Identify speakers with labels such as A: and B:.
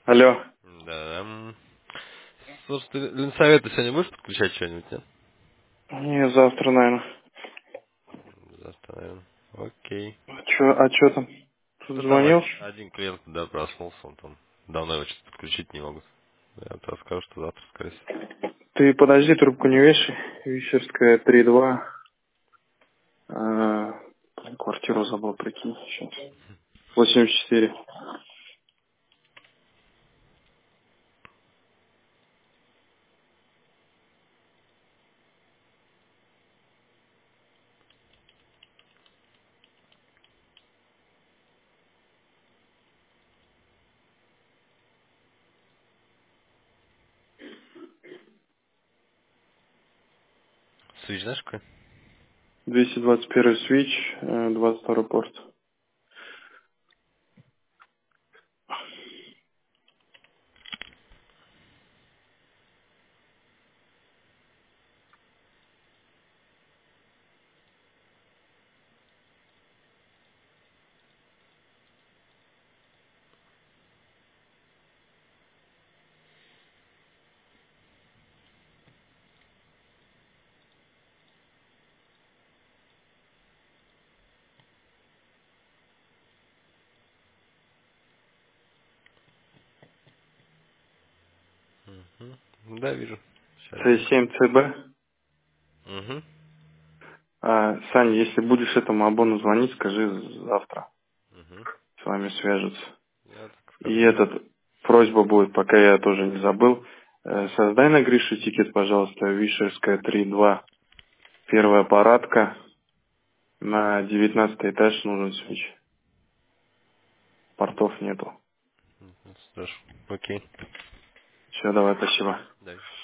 A: Алло.
B: Да. Слушай, ты Ленсовета сегодня будешь подключать что-нибудь, нет?
A: Не, завтра, наверное.
B: Завтра, наверное. Окей.
A: А чё там? Тут
B: Да там
A: звонил?
B: один клиент, да, проснулся, он там давно его что-то подключить не могут. Я вот расскажу, что завтра, скорее всего.
A: Ты подожди, трубку не вешай. Вишерская 3-2. Квартиру забыл, прикинь, сейчас. 84.
B: Свич, знаешь, какой?
A: 221 свич, 22 порт.
B: Угу. Да, вижу. Сейчас гляну.
A: C7CB.
B: Угу.
A: Саня, если будешь этому Абону звонить, скажи завтра.
B: Угу.
A: С вами свяжутся.
B: Я так
A: И
B: скажу.
A: просьба будет, пока я тоже не забыл. Создай на Гришу тикет, пожалуйста, Вишерская 3-2. Первая парадка. На 19 этаж нужен свич. Портов нету.
B: Хорошо. Окей.
A: Все, давай, спасибо.
B: Дай.